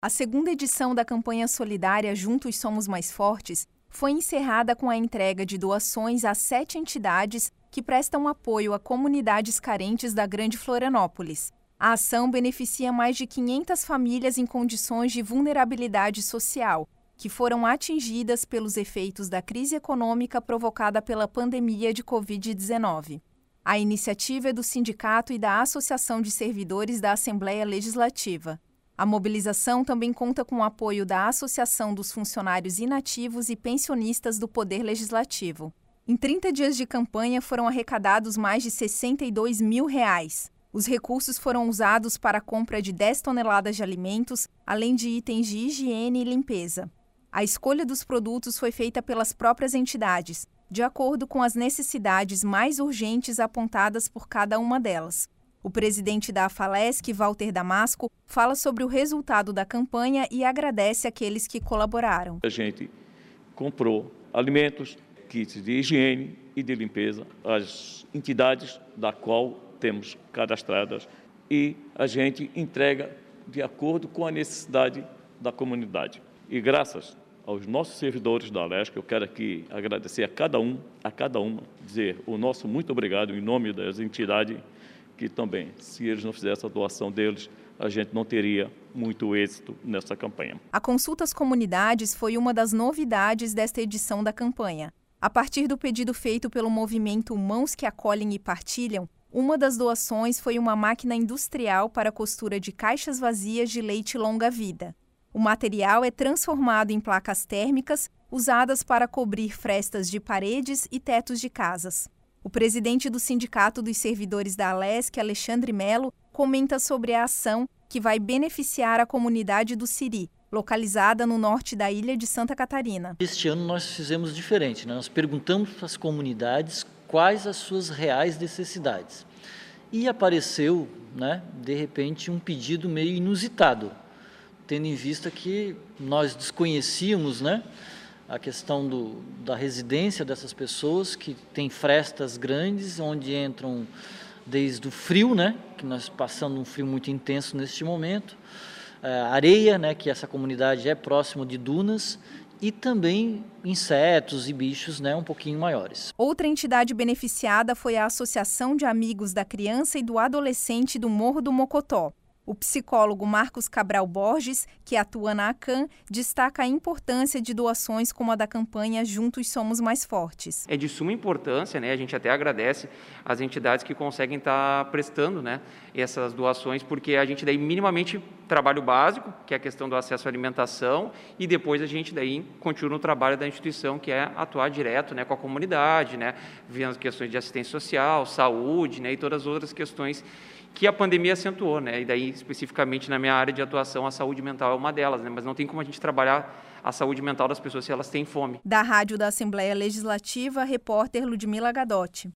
A segunda edição da campanha solidária Juntos Somos Mais Fortes foi encerrada com a entrega de doações a 7 entidades que prestam apoio a comunidades carentes da Grande Florianópolis. A ação beneficia mais de 500 famílias em condições de vulnerabilidade social, que foram atingidas pelos efeitos da crise econômica provocada pela pandemia de Covid-19. A iniciativa é do Sindicato e da Associação de Servidores da Assembleia Legislativa. A mobilização também conta com o apoio da Associação dos Funcionários Inativos e Pensionistas do Poder Legislativo. Em 30 dias de campanha foram arrecadados mais de R$ 62 mil. Os recursos foram usados para a compra de 10 toneladas de alimentos, além de itens de higiene e limpeza. A escolha dos produtos foi feita pelas próprias entidades, de acordo com as necessidades mais urgentes apontadas por cada uma delas. O presidente da Afalesc, Walter Damasco, fala sobre o resultado da campanha e agradece aqueles que colaboraram. A gente comprou alimentos, kits de higiene e de limpeza, as entidades da qual temos cadastradas, e a gente entrega de acordo com a necessidade da comunidade. E graças aos nossos servidores da Alesc, eu quero aqui agradecer a cada uma, dizer o nosso muito obrigado em nome das entidades, que também, se eles não fizessem a doação deles, a gente não teria muito êxito nessa campanha. A consulta às comunidades foi uma das novidades desta edição da campanha. A partir do pedido feito pelo movimento Mãos que Acolhem e Partilham, uma das doações foi uma máquina industrial para a costura de caixas vazias de leite longa-vida. O material é transformado em placas térmicas usadas para cobrir frestas de paredes e tetos de casas. O presidente do Sindicato dos Servidores da Alesc, Alexandre Melo, comenta sobre a ação que vai beneficiar a comunidade do Siri, localizada no norte da ilha de Santa Catarina. Este ano nós fizemos diferente, né? Nós perguntamos para as comunidades quais as suas reais necessidades. E apareceu, de repente, um pedido meio inusitado, tendo em vista que nós desconhecíamos, a questão da residência dessas pessoas, que tem frestas grandes, onde entram desde o frio, que nós passamos um frio muito intenso neste momento, areia, que essa comunidade é próximo de dunas, e também insetos e bichos um pouquinho maiores. Outra entidade beneficiada foi a Associação de Amigos da Criança e do Adolescente do Morro do Mocotó. O psicólogo Marcos Cabral Borges, que atua na ACAM, destaca a importância de doações como a da campanha Juntos Somos Mais Fortes. É de suma importância, a gente até agradece as entidades que conseguem estar prestando essas doações, porque a gente daí minimamente trabalho básico, que é a questão do acesso à alimentação, e depois a gente daí continua no trabalho da instituição, que é atuar direto com a comunidade, vendo as questões de assistência social, saúde e todas as outras questões que a pandemia acentuou, e daí especificamente na minha área de atuação a saúde mental é uma delas, mas não tem como a gente trabalhar a saúde mental das pessoas se elas têm fome. Da Rádio da Assembleia Legislativa, repórter Ludmila Gadotti.